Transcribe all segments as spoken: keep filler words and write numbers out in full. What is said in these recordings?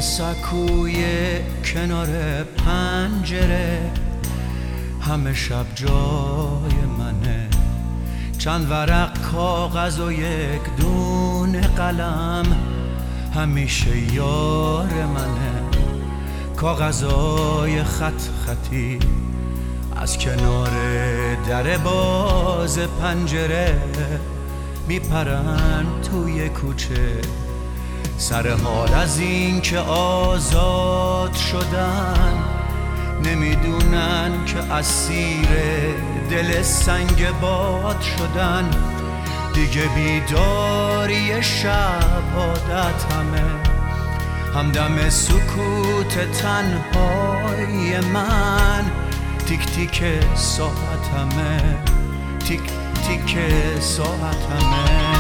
سکوی کنار پنجره همه شب جای منه. چند ورق کاغذ و یک دونه قلم همیشه یار منه. کاغذای خط خطی از کنار در باز پنجره میپرن توی کوچه، سر حال از این که آزاد شدن، نمیدونن که اسیر دل سنگ باد شدن. دیگه بیداری شب عادت همه، همدم سکوت تنهای من. تیک تیک ساعتمه، تیک تیک ساعتمه.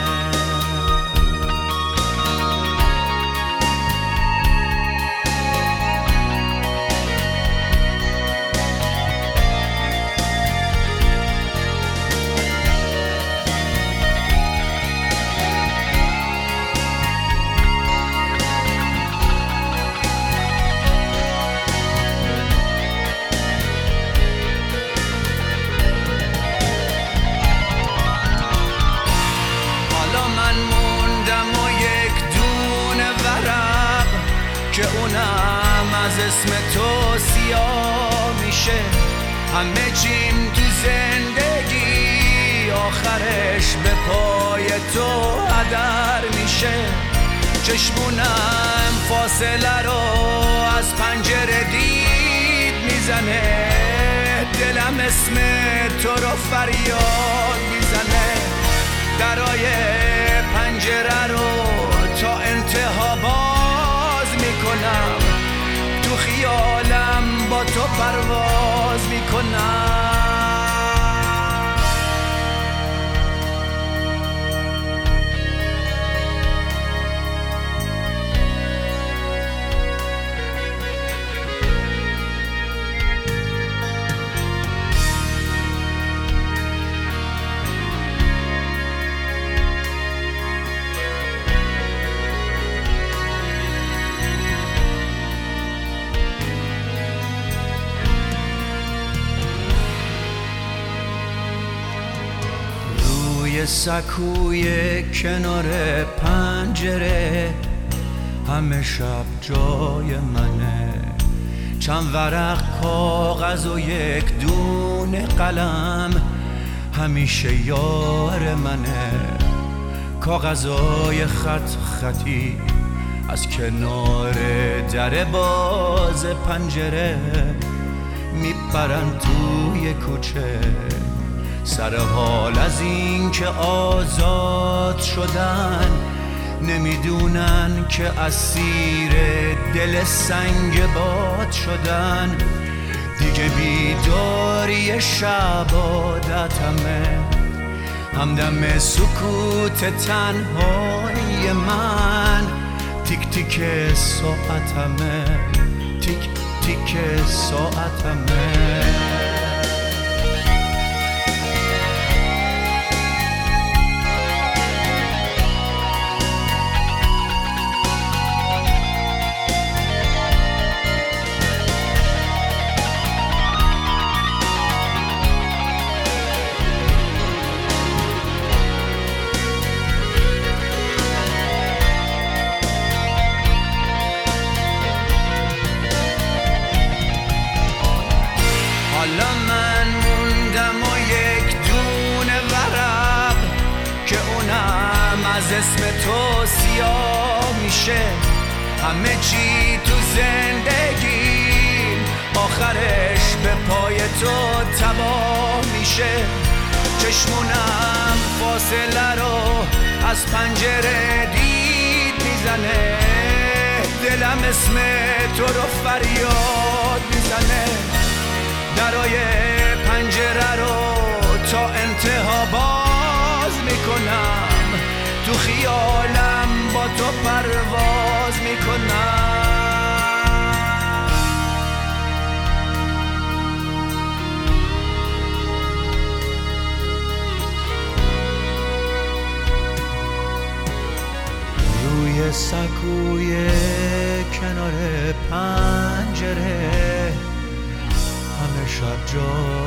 که اونم از اسم تو سیاه میشه. همه چیم تو زندگی آخرش به پای تو هدر میشه. چشمونم فاصله رو از پنجره دید میزنه، دلم اسم تو رو فریاد میزنه. درای پنجره رو تا انتها باز میکنم، تو خیالم با تو پرواز میکنم. سکوی کنار پنجره همه شب جای منه. چند ورق کاغذ و یک دونه قلم همیشه یار منه. کاغذای خط خطی از کنار در باز پنجره میپرن توی کوچه، سر حال از این که آزاد شدن، نمیدونن که اسیر دل سنگ باد شدن. دیگه بیداری شب عادتمه، همدم سکوت تنهای من. تیک تیک ساعتمه، تیک تیک ساعتمه. حالا من موندم و یک دونه ورق که اونم از اسم تو سیاه میشه. همه چی تو زندگی آخرش به پای تو تباه میشه. چشمونم فاصله رو از پنجره دید میزنه، دلم اسم تو رو فریاد میزنه. درای پنجره رو تا انتها باز میکنم، تو خیالم با تو پرواز میکنم. روی سکوی جا